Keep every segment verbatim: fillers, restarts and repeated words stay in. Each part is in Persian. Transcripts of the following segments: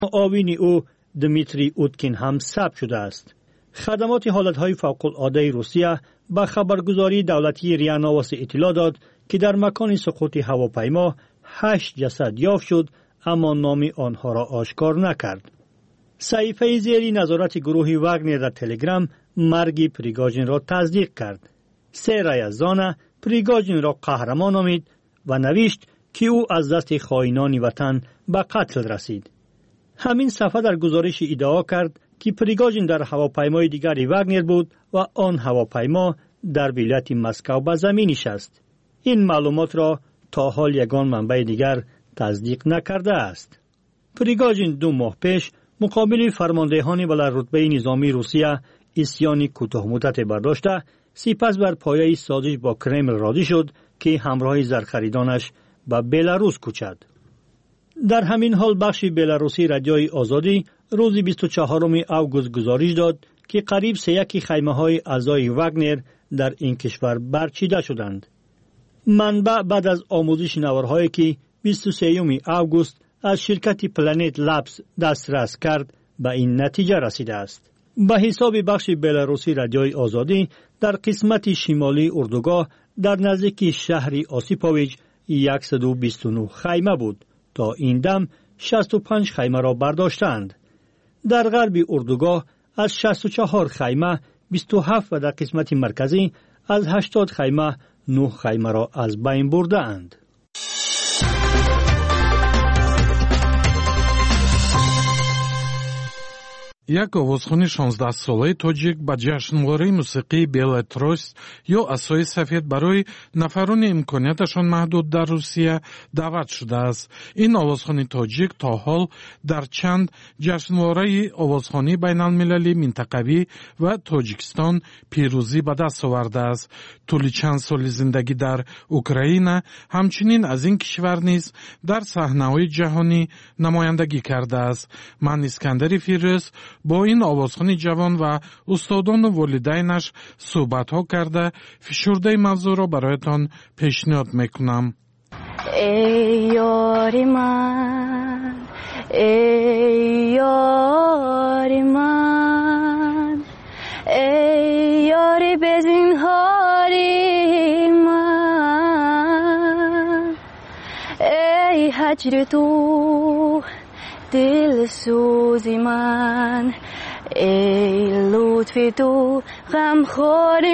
معاون او دمیتری اوتکین هم ثبت شده است. خدمات حالتهای فوق‌العاده روسیه به خبرگزاری دولتی ریا نووست اطلاع داد که در مکان سقوط هواپیما هشت جسد یافت شد، اما نام آنها را آشکار نکرد. صحیفه زیری نظارت گروه واگنر در تلگرام مرگ پریگاژین را تصدیق کرد. سه یزدان پریگاژین را قهرمان نامید و نوشت که او از دست خائنان وطن به قتل رسید. همین صفحه در گزارش ادعا کرد که پریگاژین در هواپیمای دیگری واگنر بود و آن هواپیما در ولایت مسکو به زمین نشست. این معلومات را تا حال یگان منبع دیگر تصدیق نکرده است. پریگاژین دو ماه پیش مقابل فرماندهان بلندرتبه نظامی روسیه اسیانی کوتاه مدت برداشته، سپس بر پایه سازش با کرمل راضی شد که همراه زرخریدانش به بلاروس کوچد. در همین حال بخش بلاروسی رادیوی آزادی روز بیست و چهارم اوگوست گزارش داد که قریب سیاکی خیمه های اعضای واگنر در این کشور برچیده شدند. منبع بعد از آموزش نوارهایی که بیست و سوم اوگوست از شرکت پلنت لابس دسترس کرد به این نتیجه رسیده است. به حساب بخش بلاروسی رادیوی آزادی در قسمت شمالی اردوگاه در نزدیکی شهر آسیپوویچ صد و بیست و نه خیمه بود. تا این دم شصت و پنج خیمه را برداشتند. در غرب اردوگاه از شصت و چهار خیمه بیست و هفت و در قسمت مرکزی از هشتاد خیمه نه خیمه را از بین برده اند. یک овозхони шонздаҳ солаи тоҷик ба ҷашнвораи мусиқии белая трост ё асои сафед барои нафарони имконияташон маҳдуд дар Русия даъват шудааст. Ин овозхони тоҷик то ҳол дар чанд ҷашнвораи овозхонии байналмилалӣ, минтақавӣ ва Тоҷикистон пирӯзӣ ба даст овардааст. тӯли чанд соли зиндагӣ дар Украина ҳамчунин аз ин кишвар низ дар саҳнаҳои ҷаҳонӣ намояндагӣ кардааст. ман Искандари Фирӯз бо ин овозхони ҷавон ва устодону волидайнаш суҳбатҳо карда фишурдаи мавзӯъро бароятон пешниҳод мекунам. эй ёри ман, эй ёри ман, эй ёри безинҳори ман, эй ҳаҷри ту دلسوزی من، ای لطف تو غمخوری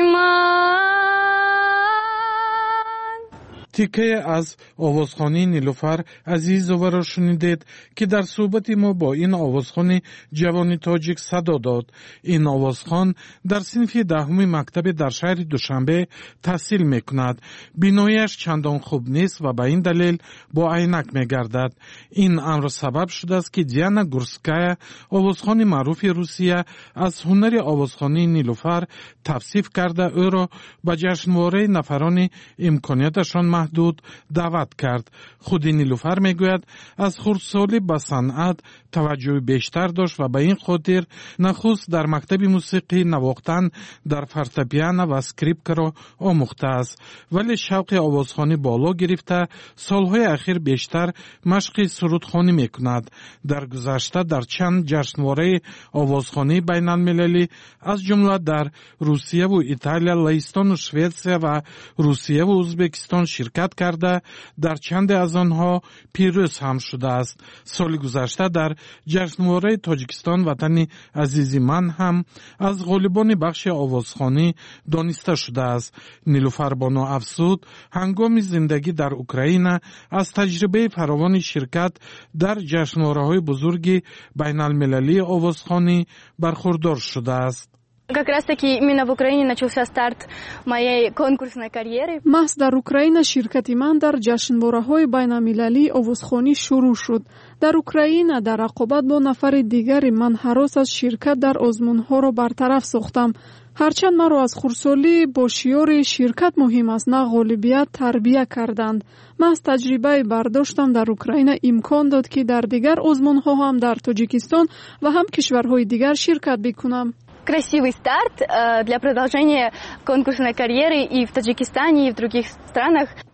من. تیکه از آوازخوانی نیلوفر عزیزوارا شنیدید که در صحبت ما با این آوازخوان جوانی تاجیک صدا داد. این آوازخوان در صنف دهم مکتب در شهر دوشنبه تحصیل میکند. بینایش چندان خوب نیست و به این دلیل با عینک میگردد. این امر سبب شده است که دیانا گورسکایا، آوازخوان معروف روسیه، از هنر آوازخوانی نیلوفر توصیف کرده او را به جشنواره نفران امکانیتشان محدود دعوت کرد. خود نیلوفر میگوید از خردسالی به صنعت توجه بیشتر داشت و به این خاطر نخست در مکتب موسیقی نواختن در فورتپیانو و اسکریپکا را آموخته است، ولی شوق آوازخوانی بالا گرفته سالهای اخیر بیشتر مشق سرودخوانی میکند. در گذشته در چند جشنواره آوازخوانی بین المللی از جمله در روسیه و ایتالیا، لهستان و شویتسیا و روسیه و ازبکستان شرکت کرده در چند از آنها پیروز هم شده است. سال گذشته در جشنواره تاجیکستان وطن عزیزی من هم از غالبان بخش آوازخوانی دانسته شده است. نیلوفر بانو افزود هنگام زندگی در اوکراین از تجربه فراوان شرکت در جشنواره‌های بزرگ بین المللی آوازخوانی برخوردار شده است. Как раз таки именно в Украине начался старт моей конкурсной карьеры. Мас дар Украина ширкати ман дар ҷашнвораҳои байналмилалии овозхонӣ шурӯъ шуд. Дар Украина дар рақобат бо нафари дигари ман ҳарос аз ширкат дар озмунҳоро бартараф сохтам. ҳарчанд маро аз хурдсолӣ бо шиёри ширкат муҳим аст, на ғолибият тарбия карданд. ман аз таҷрибаи бардоштам дар Украина имкон дод ки дар дигар озмунҳо ҳам дар Тоҷикистон ва ҳам кишварҳои дигар ширкат бикунам. Красивый старт э, для продолжения конкурсной карьеры и в Таджикистане, и в других странах.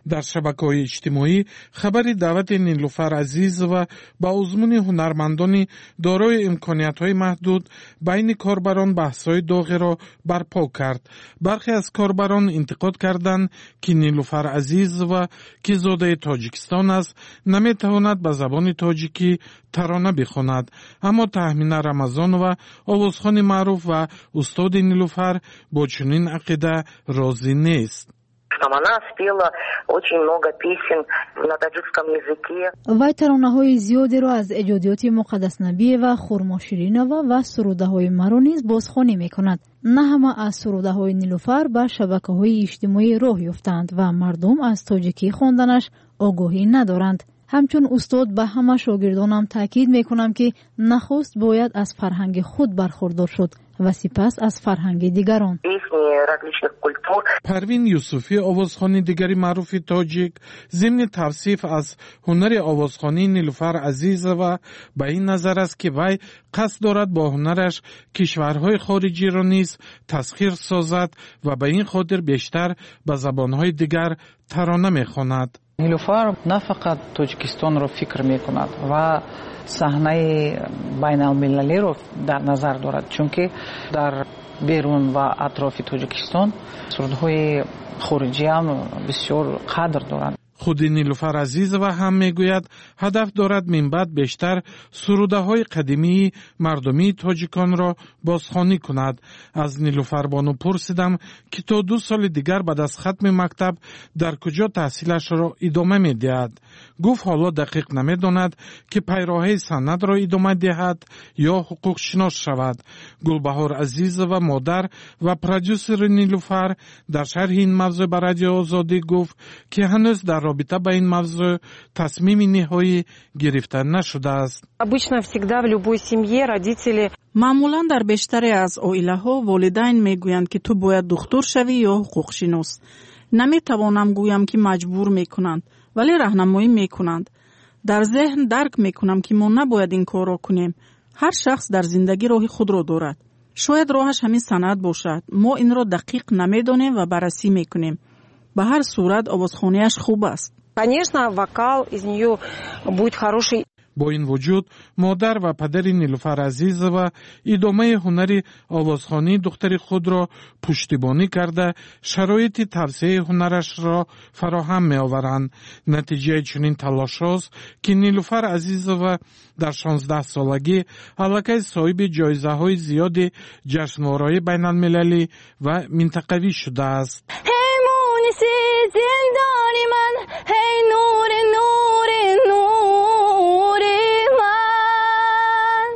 در شبکه‌های اجتماعی خبری دعوت نیلوفر عزیزова با آزمون هنرمندان دارای امکانیت‌های محدود بین کاربران بحث‌های داغی را برپا کرد. برخی از کاربران انتقاد کردند که نیلوفر عزیزova که زاده تاجیکستان است نمی‌تواند به زبان تاجیکی ترانه بخواند، اما تهمینه رمضانова آوازخوان معروف و استاد نیلوفر با چنین عقیده راضی نیست. Она спела очень много песен на таджикском языке. وی ترانه‌های زیادی را از ایجادیات مقدس نبی و خرماشیرینова و سروده‌های مرا نیز بازخوانی می‌کند. نه همه از سروده‌های نیلوفر به شبکه‌های اجتماعی راه یافتند و مردم از تاجیکی خواندنش آگاهی ندارند. همچون استاد به همه شاگردانم تاکید میکنم که نخست باید از فرهنگ خود برخوردار شد و سپس از فرهنگ دیگران. پروین یوسفی آوازخوانی دیگری معروف تاجیک ضمن توصیف از هنر آوازخوانی نیلوفر عزیزova به این نظر است که وی قصد دارد با هنرش کشورهای خارجی را نیز تسخیر سازد و به این خاطر بیشتر به زبانهای دیگر ترانه میخواند. نیلوفر نه فقط تاجیکستان را فکر میکند و صحنه بین المللی را در نظر دارد، چون که در بیرون و اطراف تاجیکستان سرودهای خارجی هم بسیار قدر دارند. خود نیلوفر عزیزova هم میگوید هدف دارد من بعد بیشتر سروده های قدیمی مردمی تاجیکان را بازخوانی کند. از نیلوفر بانو پرسیدم که تا دو سال دیگر بعد از ختم مکتب در کجا تحصیلش را ادامه میدهد. گفت حالا دقیق نمیداند که پیراهه سند را ادامه دهد یا حقوق شناس شود. گلبهار عزیزova مادر و پرودیوسر نیلوفر در شرح این موضوع به رادیو آزادی گفت که هنوز در رابطه با این موضوع تصمیم نهایی گرفته نشده است. معمولا در بیشتر از عائله‌ها والدین میگویند که تو باید دکتر شوی یا حقوق شناس. نمیتوانم گویم که مجبور میکنند، ولی راهنمایی میکنند. در ذهن درک میکنم که ما نباید این کار را کنیم. هر شخص در زندگی راه خود را دارد. شاید راهش همین صنعت باشد. ما این را دقیق نمیدانیم و بررسی میکنیم. به هر صورت آوازخوانیش خوب است. Конечно, вокал из нее будет хороший. با این وجود مادر و پدر نیلوفر عزیزova ادامه هنر آوازخوانی دختر خود را پشتیبانی کرده شرایط توسعه هنرش را فراهم می آورند. نتیجه چنین تلاش است که نیلوفر عزیزova در شانزده سالگی الکی صاحب جایزه های زیاد جشنواره‌های بین المللی و منطقوی شده است. زندانی من هی نور نور نور من.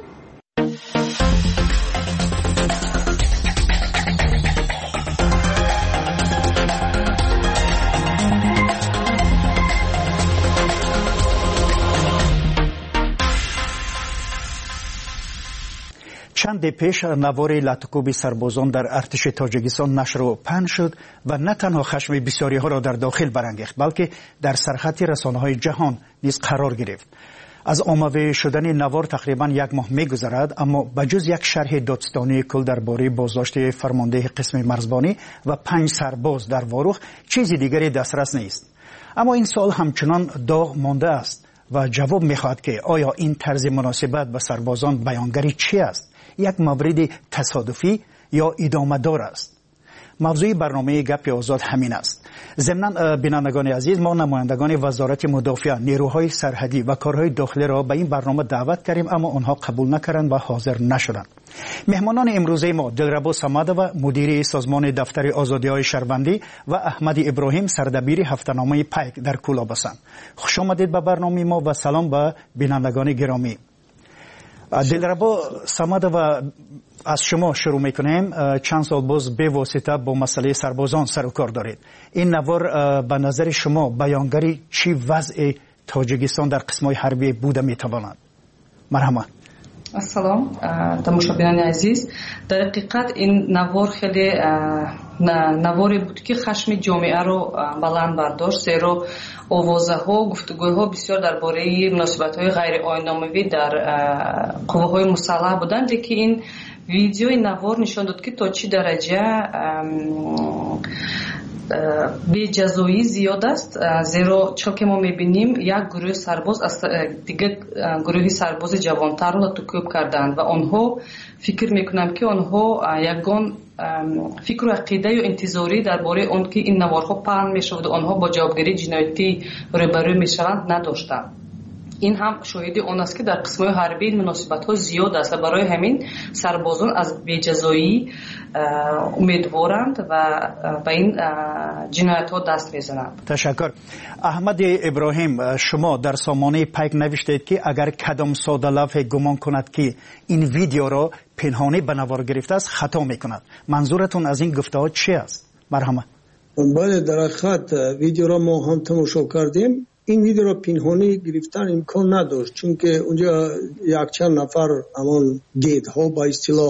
چند پیش نوار لطکوب سربازان در ارتش تاجیکستان نشر و پهن شد و نه تنها خشم بسیاری ها را در داخل برانگیخت بلکه در سرخط رسانه های جهان نیز قرار گرفت. از عامه شدن نوار تقریبا یک ماه می‌گذرد، اما بجز یک شرح دادستانی کل درباره بازداشت فرمانده قسم مرزبانی و پنج سرباز در واروخ چیزی دیگری دسترس نیست. اما این سوال همچنان داغ مانده است و جواب می‌خواهد که آیا این طرز مناسبت به سربازان بیانگری چی است؟ یک مورد تصادفی یا ادامه دار است؟ موضوع برنامه گپ آزاد همین است. ضمناً بینندگان عزیز، ما نمایندگان وزارت مدافع، نیروهای سرحدی و کارهای داخلی را به این برنامه دعوت کردیم، اما آنها قبول نکردند و حاضر نشدند. مهمانان امروزه ما دلربا صمدova مدیر سازمان دفتر آزادی‌های شهروندی و احمد ابراهیم سردبیر هفته‌نامه پیک در کولاب هستند. خوش آمدید به برنامه ما و سلام به بینندگان گرامی. دلربا صمدova از شما شروع میکنیم. چند سال باز به واسطه با مسئله سربازان سر و کار دارید. این نوار به نظر شما بیانگری چی وضع تاجیکستان در قسم‌های حربی بوده میتواند؟ مرحبا. السلام تماشابینان عزیز، در حقیقت این نوار خیلی نواری بود که خشم جامعه رو بلند برداشت، زیرا آوازه ها، گفتگوی ها بسیار درباره مناسبت های غیر آیین‌ناموی در قوه های مسلح بودند که این ویدیوی نوار نشان داد که تا چی درجه беҷазоӣ зиёд аст, зеро чо ки мо мебинем як гурӯҳи сарбоз аз дигар гурӯҳи сарбози ҷавонтарро латукӯб карданд ва онҳо фикр мекунанд ки онҳо ягон фикру ақидаю интизорӣ дар бораи он ки ин наворҳо паҳн мешаваду онҳо бо ҷавобгарии ҷиноятӣ рӯбарӯ мешаванд надоштанд. ин ҳам шоҳиди он аст ки дар қисмҳои ҳарбӣ ин муносибатҳо зиёд аст ва барои ҳамин сарбозон аз беҷазоӣ умедворанд ва ба ин ҷиноятҳо даст мезананд. ташаккур. аҳмади иброҳим, шумо дар сомонаи пайк навиштед ки агар кадом содалафе гумон кунад ки ин видеоро пинҳонӣ ба навор гирифтааст, хато мекунад. манзуратун аз ин гуфтаҳо чи аст? марҳамат. бале, дар ҳақиқат видеоро мо ҳам тамошо кардем. این ویدیو را پنهانی گرفتن امکان نداشت، چون که اونجا یک چند نفر همان گیدها با اصطلاح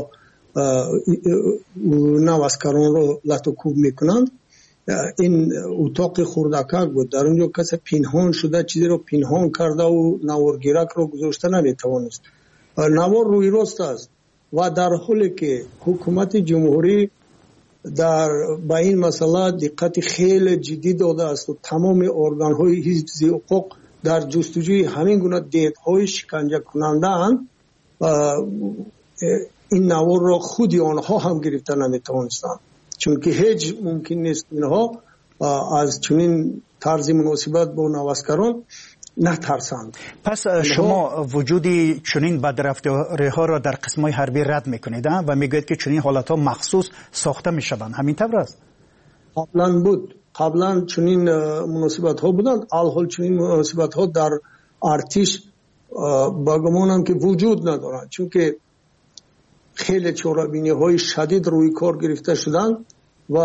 نوسکران رو لطوکوب میکنند. این اتاق خردکک بود، در اونجا کسی پنهان شده چیزی رو پنهان کرده و نوارگیرک رو گذاشته نمیتوانست. نوار روی راست است و در حالی که حکومت جمهوری در با این مسئله دقت خیلی جدی داده است و تمام ارگان‌های حفظ حقوق در جستجوی همین گونه دیدهای شکنجه کننده اند. این نوار را خودی آنها هم گرفته نمیتوانستند، چون که هیچ ممکن نیست اینها از چنین طرز مناسبت با نوسکران نترسند. پس شما وجودی چنین بدرفتاری‌ها را در قسم‌های حربی رد می‌کنید و میگوید که چنین حالت‌ها مخصوص ساخته می‌شوند. همین طور است؟ قبلا بود. قبلا چنین مناسبت‌ها بودند. الحال چنین مناسبت‌ها در ارتش با گمانم که وجود ندارند، چون که خیلی چاره‌بینی‌های شدید روی کار گرفته شدند و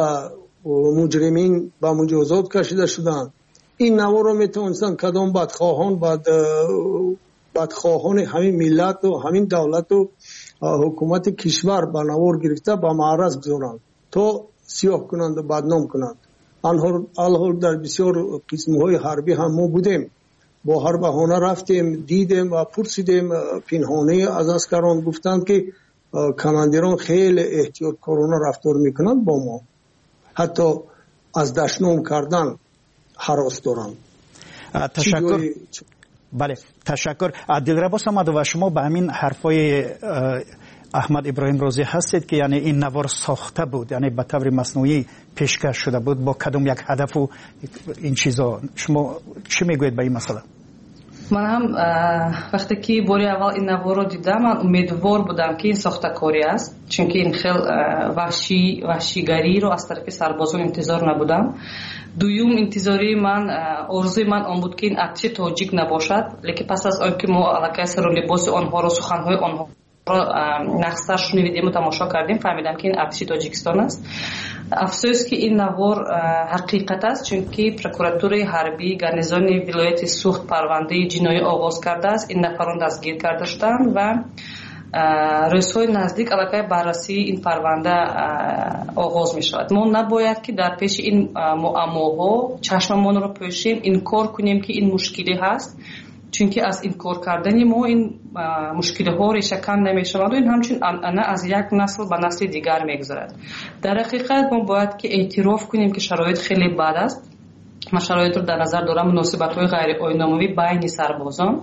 مجرمین به مجازات کشیده شدند. این نوار رو میتونستن کدام بدخواهان بعد بدخواهان همین ملت و همین دولت و حکومت کشور با نوار گرفته با معرض بذارند تا سیاه کنند و بدنام کنند. الحال در بسیار قسمهای حربی هم ما بودیم، با هر بهانه رفتیم دیدیم و پرسیدیم. پنهانه از عسکران گفتند که کماندیران خیلی احتیاطکارانه رفتار میکنند با ما، حتی از دشنام کردن حراس دارم. تشکر. بله، تشکر. دلربا صمدو و شما به همین حرفای احمد ابراهیم راضی هستید که یعنی این نوار ساخته بود، یعنی به طور مصنوعی پیشکش شده بود با کدام یک هدف و این چیزا؟ شما چی میگوید به این مسئله؟ من هم وقتی که باری اول این نوار رو دیدم من امیدوار بودم که این ساخته‌کاری است، چون که این خیلی وحشی وحشیگری رو از طرف سربازان انتظار نبودم. دویم انتظاری من آرزوی من آن بود که این ارتش تاجیک نباشد، لیکن پس از آنکه ما علاقه سر و لباس آنها رو سخنهای آنها را نقصش شنیدیم و تماشا کردیم فهمیدم که این ارتش تاجیکستان است. افسوس که این نوار حقیقت است، چون که پروکوراتور حربی گارنیزون ولایت سوخت پرونده جنایی آغاز کرده است. این نفران دستگیر کرده شدند و رئیس‌های نزدیک علاقه بررسی این پرونده آغاز می شود. ما نباید که در پیش این معماها چشممان رو پوشیم، این کار کنیم که این مشکلی هست، چون که از این کار کردن ما این مشکل ها ریشه‌کن نمی شود و این همچون انعنه از یک نسل به نسل دیگر می گذرد. در حقیقت ما باید که اعتراف کنیم که شرایط خیلی بد است. ما شرایط رو در نظر دارم، مناسبت های غیر آیین‌ناموی بین سربازان.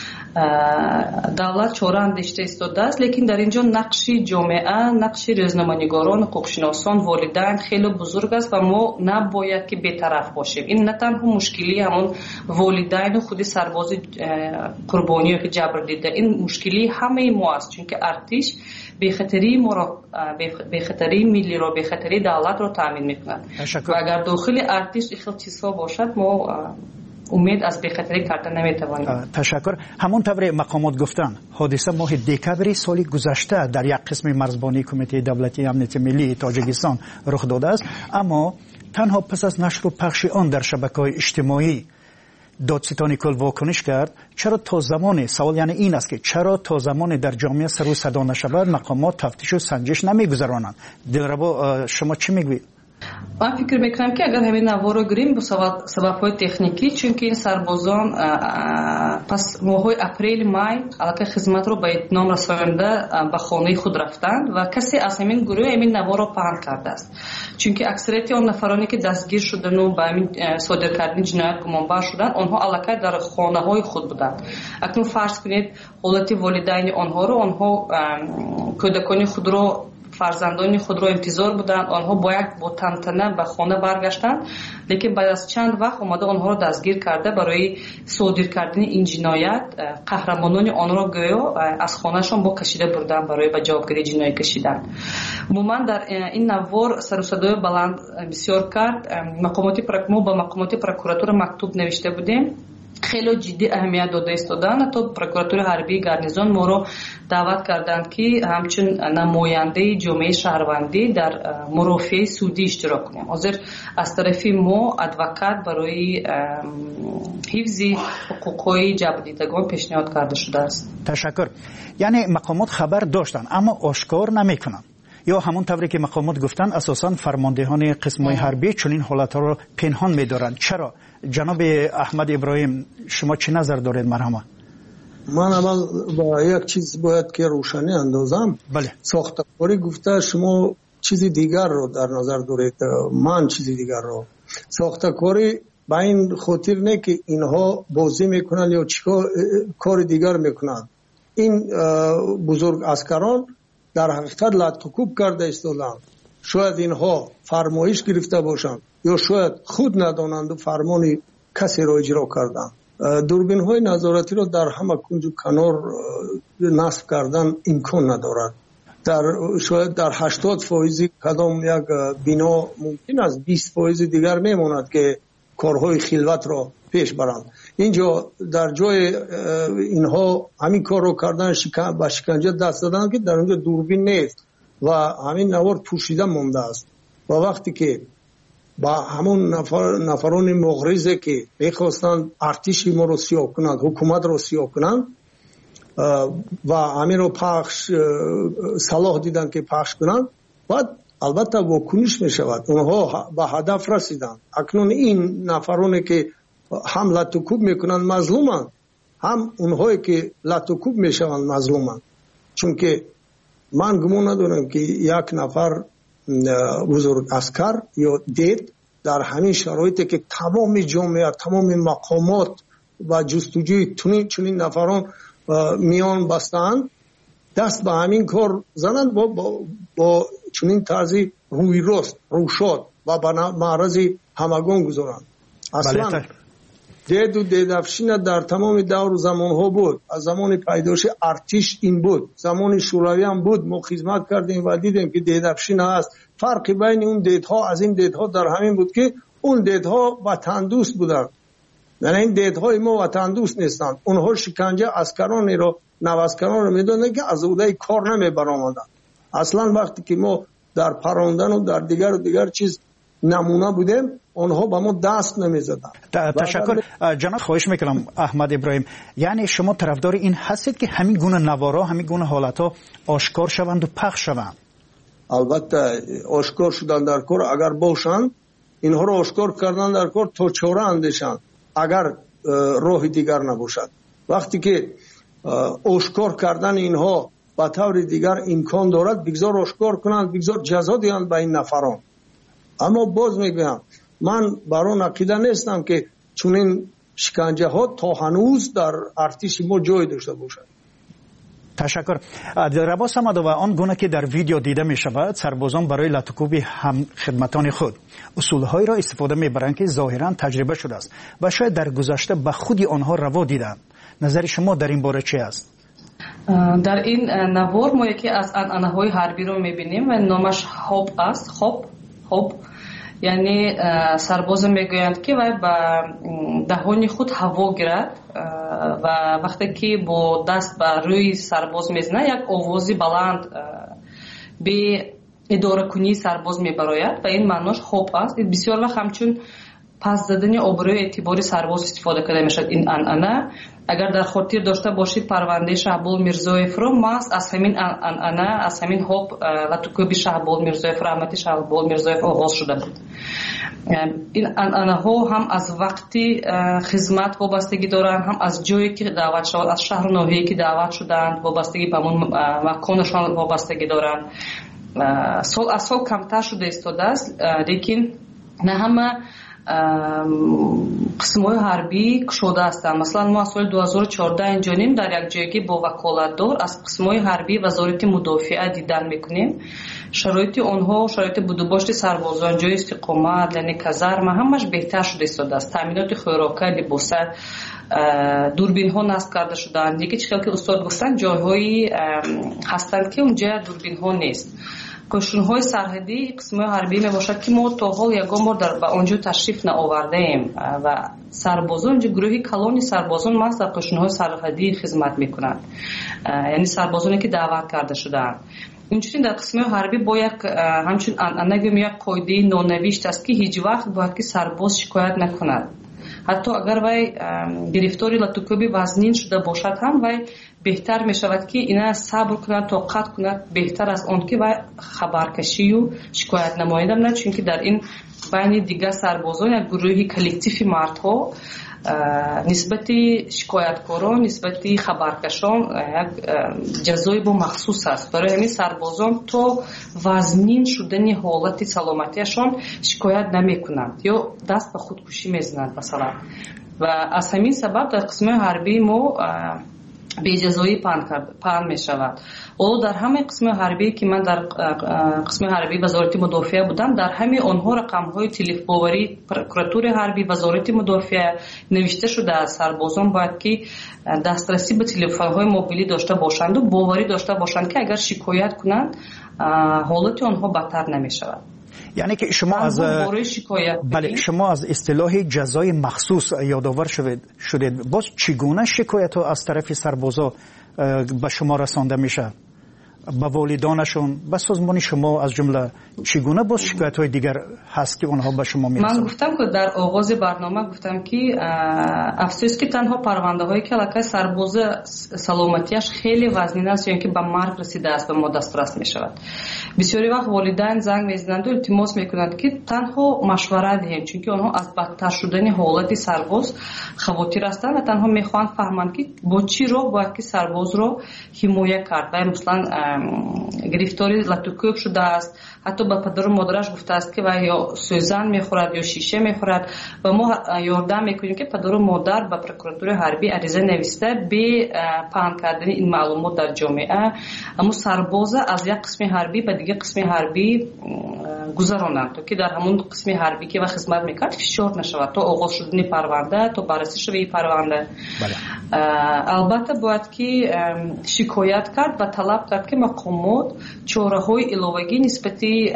دولت چاره اندیشیده ایستاده است، لیکن در اینجا نقش جامعه، نقش روزنامه‌نگاران، حقوق‌شناسان، والدین خیلی بزرگ است و ما نباید که بی‌طرف باشیم. این نه تنها مشکلی همون والدین و خود سرباز قربانی که جبر دیده، این مشکلی همه ما است، چون که ارتش بخطری ما را بخطری ملی را بخطری دولت را تامین می‌کند و اگر داخل ارتش خیلی چیزها باشد ما امید از بخطری کردن نمیتوانیم. تشکر. همون طور مقامات گفتن حادثه ماه دکبر سال گذشته در یک قسم مرزبانی کمیته دولتی امنیت ملی تاجیکستان رخ داده است، اما تنها پس از نشر و پخش آن در شبکه‌های اجتماعی دادستانی کل واکنش کرد. چرا تا زمان سوال یعنی این است که چرا تا زمان در جامعه سر و صدا نشود مقامات تفتیش و سنجش نمیگذرانند؟ دلربا شما چی میگویید؟ من فکر میکنم که اگر همین نوار رو گیریم به سبب های تکنیکی، چون که این سربازان پس ماه اپریل مای علاقه خدمت رو به اتمام رسانده به خانه خود رفتند و کسی از همین گروه همین نوار رو پهن کرده است، چون که اکثریت آن نفرانی که دستگیر شدن و به همین صادر کردن جنایت گمانبر شدند آنها علاقه در خانه های خود بودند. اکنون فرض کنید حالت والدین آنها رو، آنها کودکان خود رو، فرزندان خود را انتظار بودند، آنها باید با تنتنه به خانه برگشتند، لیکن بعد از چند وقت اومده آنها را دستگیر کرده برای صادر کردن این جنایت. قهرمانان آن را گویا از خانهشان با کشیده بردن برای به جوابگیری جنایت کشیدن. عموما در این نوار سر و صدای بلند بسیار کرد. مقامات ما با مقامات پروکراتور مکتوب نوشته بودیم، خیلی جدی اهمیت داده ایستادن. تا پروکراتور حربی گارنیزون ما رو دعوت کردند که همچون نماینده جامعه شهروندی در مرافعه سودی اشتراک کنیم. حاضر از طرف ما ادوکات برای حفظ حقوقی جبهه‌دیدگان پیشنهاد کرده شده است. تشکر. یعنی مقامات خبر داشتن اما آشکار نمیکنن، یا همون طوری که مقامات گفتن اساساً فرماندهان قسم‌های حربی چنین حالت‌ها رو پنهان می‌دارند. چرا؟ جناب احمد ابراهیم شما چه نظر دارید مرحبا؟ من اول با یک چیز باید که روشنی اندازم. بله. ساختاری گفته شما چیزی دیگر رو در نظر دارید، من چیزی دیگر رو. ساختکاری با این خاطر نه که اینها بازی میکنن یا چیکار کار دیگر میکنن. این بزرگ اسکران در حقیقت لطکوب کرده ایستادند. شاید اینها فرمایش گرفته باشند یا شاید خود ندانند و فرمانی کسی را اجرا کردند. دوربین های نظارتی را در همه کنج و کنار نصب کردن امکان ندارد. در شاید در هشتاد فایز کدام یک بنا ممکن است بیست فایز دیگر میماند که کارهای خلوت را پیش برند. اینجا در جای اینها همین کار رو کردن شکن با شکنجه دست دادن که در اونجا دوربین نیست و همین نوار پوشیده مونده است و وقتی که با همون نفر نفران مغرضه که میخواستند ارتش ما رو سیاه کنند، حکومت رو سیاه کنند و همین رو پخش صلاح دیدن که پخش کنند، بعد البته واکنش می شود. اونها به هدف رسیدند. اکنون این نفرانی که هم لطوکوب میکنند مظلومند، هم اونهایی که لطوکوب میشوند مظلومند. چون که من گمان ندارم که یک نفر بزرگ اسکر یا دید در همین شرایطی که تمام جامعه، تمام مقامات و جستجوی چنین نفران میان بستند، دست به همین کار زنند با, با, با چنین طرزی روی راست، روشاد و به معرض همگان گذارند. اصلا دید و دیدافشین در تمام دور زمان ها بود. از زمان پیدایش ارتش این بود، زمان شوروی هم بود. ما خدمت کردیم و دیدیم که دیدافشین هست. فرق بین اون دیدها از این دیدها در همین بود که اون دیدها وطن دوست بودند، یعنی این دیدهای ما وطن دوست نیستند. اونها شکنجه اسکرانی رو، نواسکران رو میدونن که از عهده کار نمی برآمدند. اصلا وقتی که ما در پراندن و در دیگر و دیگر چیز نمونه بودیم، اونها با ما دست نمیزدن. تشکر. جناب خواهش میکنم احمد ابراهیم، یعنی شما طرفدار این هستید که همین گونه نوارا، همین گونه حالتها آشکار شوند و پخش شوند؟ البته آشکار شدن در کار اگر باشند، اینها رو آشکار کردن در کار تا چاره اندیشند اگر راه دیگر نباشد. وقتی که آشکار کردن اینها به طور دیگر امکان دارد، بگذار آشکار کنند، بگذار جزا دهند به این نفران. اما باز میگم من برای عقیده نیستم که چون این شکنجه ها تا هنوز در ارتش ما جای داشته باشد. تشکر. رباس آمده و آن گونه که در ویدیو دیده می شود، سربازان برای لطکوب هم خدمتان خود اصولهایی را استفاده می برند که ظاهرا تجربه شده است و شاید در گذشته به خودی آنها روا دیدند. نظر شما در این باره چی است؟ در این نوار ما یکی از انعنه‌های حربی رو می بینیم و نامش خوب است. خوب خوب یعنی سرباز میگویند که وای با دهان خود هوا گیرد و وقتی که با دست بر روی سرباز میزنه یک آوازی بلند به اداره کنی سرباز میبراید و این معناش خوب است. بسیار وقت همچون پس زدن آبروی اعتباری سرباز استفاده کرده میشد. این انانه اگر در خاطر داشته باشید پرونده شهبال میرزایف رو ماست از همین انانه از همین حب لطوکوبی شهبال میرزایف رحمتی شهبال میرزایف آغاز شده بود. این انانه ها هم از وقتی خدمت وابستگی دارند، هم از جایی که دعوت شد، از شهر ناحیه‌ای که دعوت شدند وابستگی به اون مکانشان وابستگی دارند. سال از سال کمتر شده ایستاده است، لیکن نه همه قسم‌های حربی کشوده هستند. مثلا ما از سال دو هزار و چهارده اینجانیم در یک جایگی با وکالتدار از قسم‌های حربی وزارت مدافعه دیدن میکنیم. شرایط آنها، شرایط بودوباشت سربازان، جای استقامت، یعنی کازارما همش بهتر شده ایستاده است. تامینات خوراکی، لباس، دوربین ها نصب کرده شدند. یکی چیزی که استاد گفتن جایهایی هستند که اونجا دوربین ها نیست. کشتن‌های سرحدی قسم‌های حربی میباشد که ما تا حال یگان بار در به آنجا تشریف نآورده ایم و سربازان اینجا گروهی کلانی سربازان ماست در کشتن‌های سرحدی خدمت میکنند، یعنی سربازانی که دعوت کرده شدند. اینجوری در قسم‌های حربی با یک همچون انگم یک قاعده نانوشت است که هیچ وقت باید که سرباز شکایت نکند. حتی اگر وی گرفتاری لطوکوبی وزنین شده باشد هم وی بهتر می شود که اینا صبر کند، طاقت کند، بهتر از اون که وی خبرکشی و شکایت نماید نه، چون که در این بین دیگر سربازان یک گروهی کلکتیفی مردها نسبتی شکایتکاران، نسبتی خبرکشان یک جزای با مخصوص است. برای همین سربازان تو وزنین شدن حالت سلامتیشان شکایت نمی کنند یا دست به خودکشی می زنند مثلا. و از همین سبب در قسم حربی ما به جزایی پهن می شود. او در همه قسم حربی که من در قسم حربی وزارت مدافعه بودم، در همه آنها رقم های تلف باوری پروکراتور حربی وزارت مدافعه نوشته شده از سربازان باید که دسترسی به تلفن های موبیلی داشته باشند و باوری داشته باشند که اگر شکایت کنند حالت آنها بدتر نمی شود. یعنی که شما از بله شما از اصطلاح جزای مخصوص یادآور شدید شدید باز چگونه شکایت ها از طرف سربازا به شما رسانده میشه؟ به والدانشون، به سازمان شما از جمله چگونه باز شکایت های دیگر هست که اونها به شما میرسند؟ من گفتم که در آغاز برنامه گفتم که افسوس که تنها پرونده هایی که علاقه سرباز سلامتیش خیلی وزنین است یا که به مرگ رسیده است به ما دسترس می شود. بسیاری وقت والدین زنگ میزنند و التماس میکنند که تنها مشوره دهیم، چون که آنها از بدتر شدن حالت سرباز خواطر هستند و تنها میخواهند فهمند که با چی رو باید که سرباز رو حمایت کرد. و مثلا گرفتاری لطوکوب شده است، حتی به پدر و مادرش گفته است که و یا سوزن میخورد یا شیشه میخورد و ما یاردم میکنیم که پدر و مادر به پروکراتور حربی عریضه نوشته به پهن کردن این معلومات در جامعه، اما سرباز از یک قسم حربی به دیگه قسم حربی گذرانند تا که در همون قسم حربی که و خدمت میکرد فشار نشود تا آغاز شدن پرونده تا بررسی شوی پرونده. بله. البته باید که شکایت کرد و طلب کرد که مقامات چاره‌های علاوه‌ای نسبتی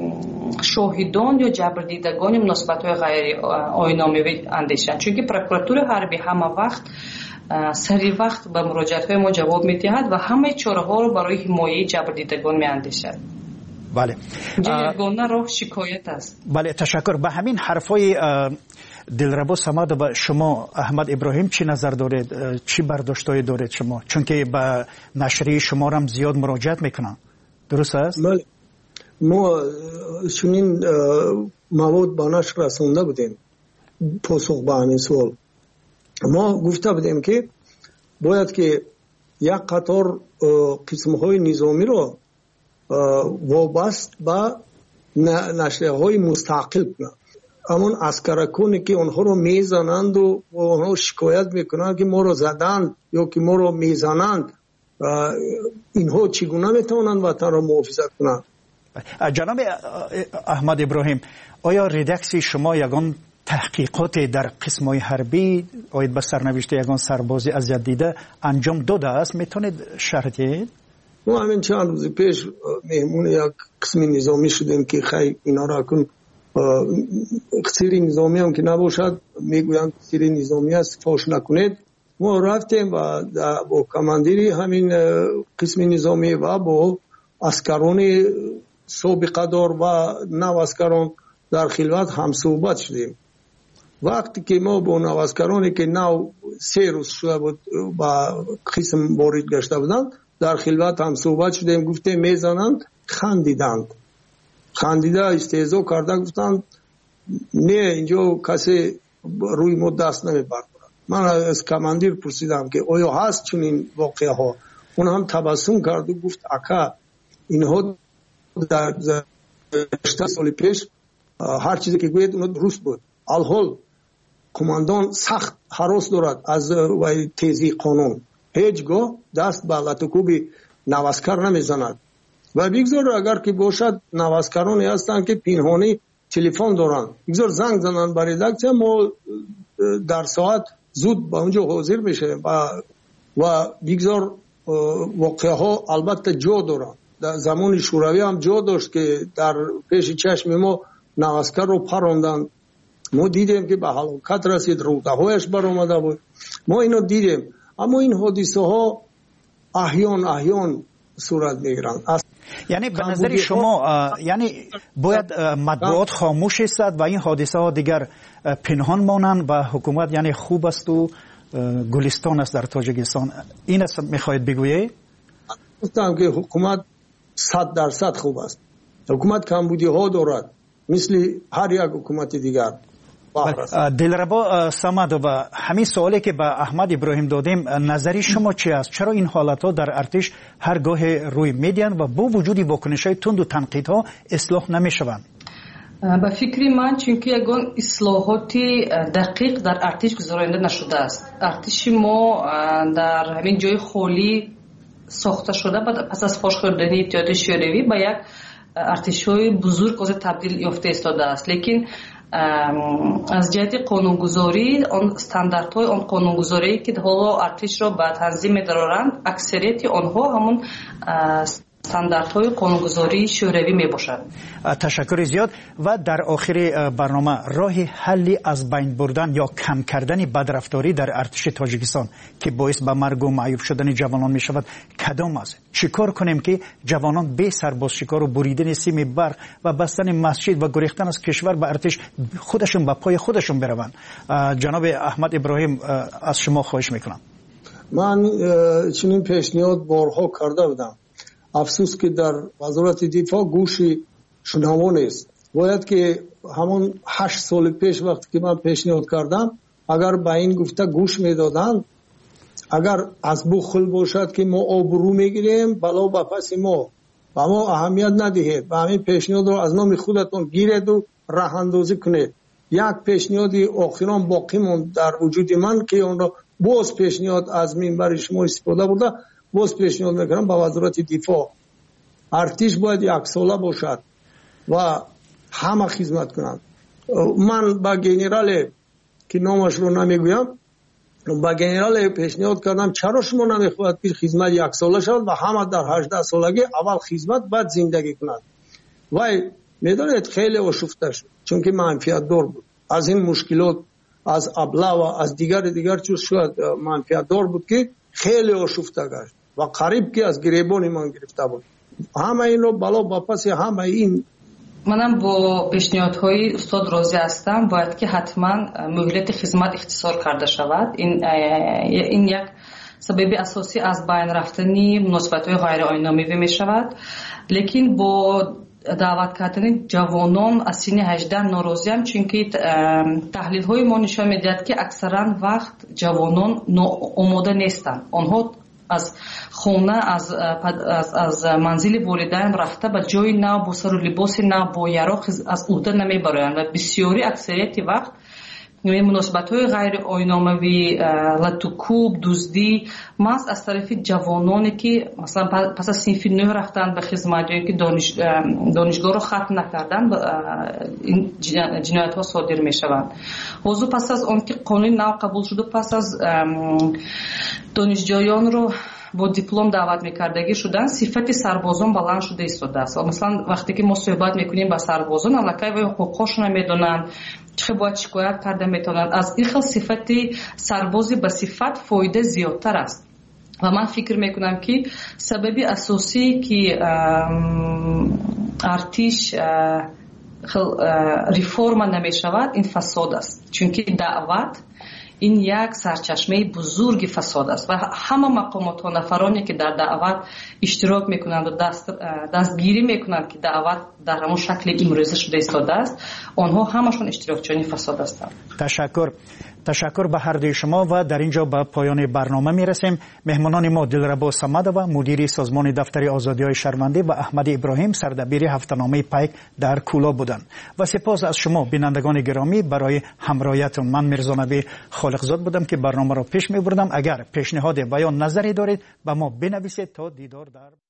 شاهدان یا جبردیدگان مناسبت‌های غیر آیین‌نامه‌ای اندیشند، چون که پروکراتور حربی همه وقت سری وقت به مراجعات‌های ما جواب می‌دهد و همه چاره‌ها رو برای حمایت جبردیدگان می‌اندیشد. بله. یگانه راه شکایت است. بله، تشکر. به همین حرفای دلربا سماد به شما احمد ابراهیم چی نظر دارید؟ چی برداشتایی دارید شما؟ چون که به نشریه شما هم زیاد مراجعت میکنن، درست است؟ بله، ما چنین مواد به نشر رسونده بودیم. پاسخ به همین سوال ما گفته بودیم که باید که یک قطار قسم‌های نظامی رو وابست به نشریه های مستقل کنند. همون عسکرکانی که اونها رو میزنند و اونها شکایت میکنند که ما رو زدند یا که ما رو میزنند، اینها چگونه میتونند وطن رو محافظت کنند؟ جناب احمد ابراهیم، آیا ریدکسی شما یگان تحقیقات در قسم‌های حربی آید به سرنوشت یگان سربازی اذیت دیده انجام داده است؟ میتونید شرح دهید؟ ما همین چند روز پیش مهمون یک قسم نظامی شدیم که خیلی اینا را کن سری نظامی هم که نباشد میگویند سری نظامی است فاش نکنید. ما رفتیم و با کماندیری همین قسم نظامی و با اسکران سابقه دار و نو اسکران در خلوت هم صحبت شدیم وقتی که ما با نوازکارانی که نو سه روز شده بود با قسم وارد گشته بودند در خلوت هم صحبت شدیم، گفتیم میزنند، خندیدند، خندیده استهزا کرده، گفتند نه اینجا کسی روی ما دست نمیبرد. من از کماندیر پرسیدم که آیا هست چنین واقعه ها؟ اون هم تبسم کرد و گفت اکا اینها در هشت سال پیش هر چیزی که گوید اون درست بود. الحال کماندان سخت هراس دارد از تیزی قانون، هیچگاه دست به لطکوبی نوازکار نمیزند. و بگذار اگر که باشد نوازکارانی هستند که پنهانی تلفن دارند، بگذار زنگ زنند برای ردکسیون، ما در ساعت زود با اونجا حاضر میشیم و و بگذار واقعه ها البته جا دارند. در زمان شوروی هم جا داشت که در پیش چشم ما نوازکار رو پراندن، ما دیدیم که به هلاکت رسید، روده هایش بر آمده بود، ما اینو دیدیم. اما این حادثه ها احیان احیان صورت میگیرند. یعنی به نظر شما یعنی باید مطبوعات خاموش است و این حادثه ها دیگر پنهان مانند و حکومت یعنی خوب است و گلستان است در تاجیکستان، این است میخواید بگویید؟ گفتم که حکومت صد درصد خوب است. حکومت کمبودی ها دارد مثل هر یک حکومت دیگر. دلربا صمد، و همین سوالی که به احمد ابراهیم دادیم نظری شما چی است؟ چرا این حالت ها در ارتش هر گاه روی میدین و با وجود واکنش های تند و تنقیدها اصلاح نمی شوند؟ به فکر من چونکه یگان اصلاحات دقیق در ارتش گذرانده نشده است. ارتش ما در همین جای خالی ساخته شده پس از فاش خوردنی اتحاد شوروی به یک ارتش‌های بزرگ از تبدیل یافته ایستاده است. لیکن از جهت قانونگذاری آن استانداردهای آن قانونگذاری که حالا ارتش را به تنظیم می‌دارند، اکثریت آنها همون استانداردهای قانونگذاری شوروی میباشد. تشکر زیاد. و در آخر برنامه راه حلی از بین بردن یا کم کردن بدرفتاری در ارتش تاجیکستان که باعث به مرگ و معیوب شدن جوانان می شود کدام است؟ چیکار کنیم که جوانان بی سرباز شکار و بریدن سیم برق و بستن مسجد و گریختن از کشور به ارتش خودشون به پای خودشون بروند؟ جناب احمد ابراهیم از شما خواهش میکنم. من چنین پیشنهاد بارها کرده بودم، افسوس که در وزارت دفاع گوشی شنوا نیست. باید که همون هشت سال پیش وقتی که من پیشنهاد کردم اگر به این گفته گوش میدادن، اگر از بخل باشد که ما آبرو میگیریم بلا به پس ما و ما اهمیت ندهید و همین پیشنهاد رو از نام خودتون گیرید و راه اندازی کنید. یک پیشنهاد آخران باقی موند در وجود من که اون رو باز پیشنهاد از منبر شما استفاده بوده، باز پیشنهاد میکنم به وزارت دفاع. ارتش باید یک ساله باشد و همه خدمت کنند. من با گنرال که نامش رو نمیگویم، با گنرال پیشنهاد کردم چرا شما نمیخواهید که خدمت یک ساله شد و همه در هجده سالگی اول خدمت بعد زندگی کنند. وای میدانید خیلی آشفته شد چون که منفیت دار بود. از این مشکلات از ابلا و از دیگر دیگر چیز شد منفیت دار بود که خیلی آشفته گشت و قریب که از گریبان من گرفته بود. همه این رو بلا با پس همه این. منم با پیشنهادهای استاد راضی هستم. باید که حتما مهلت خدمت اختصار کرده شود. این این یک سبب اساسی از بین رفتنی مناسبت‌های غیر آیین‌نامه‌ای می شود. لیکن با دعوت کردن جوانان از سن هجده ناراضی ام، چون که تحلیل های ما نشان میدهد که اکثرا وقت جوانان آماده نیستند. آنها از خانه از از از منزل والدین رفته به جای نو با سر و لباس نو با یراق از عهده نمیبرند و بسیاری اکثریت وقت مناسبت‌های غیر آیین‌نامه‌ای، لطوکوب، دزدی ماست از طرف جوانانی که مثلا پس از صنف نه رفتن به خدمت یا که دانش دانشگاه رو ختم نکردن این جنایت‌ها صادر می‌شوند. حضور پس از آن که قانون نو قبول شده، پس از دانشجویان رو با دیپلم دعوت میکردگی شدن، صفت سربازان بلند شده ایستاده است. مثلا وقتی که ما صحبت میکنیم با سربازان الکی و حقوقشون نمیدونن، چه باید شکایت کرده میتونن. از این خیلی صفت سربازی به صفت فایده زیادتر است و من فکر میکنم که سبب اساسی که ارتش реформа намешавад, ин фасод аст. Чунки даъват ин як сарчашмаи бузурги фасод аст ва ҳама мақомотҳо нафароне ки дар даъват иштирок мекунанд ва дастгирӣ мекунанд ки даъват дар ҳамон шакли имрӯза шуда истодааст, онҳо ҳамашон иштирокчиёни фасод ҳастанд. ташаккур. تشکر به هر دوی شما و در اینجا به پایان برنامه می رسیم. مهمانان ما دلربا صمدова مدیر سازمان دفتر آزادی‌های شهروندی و احمد ابراهیم سردبیر هفته‌نامه پیک در کولا بودند. و سپاس از شما بینندگان گرامی برای همراهیتون. من میرزا نبی خالقزاد بودم که برنامه را پیش می بردم. اگر پیشنهاد و یا نظری دارید به ما بنویسید تا دیدار در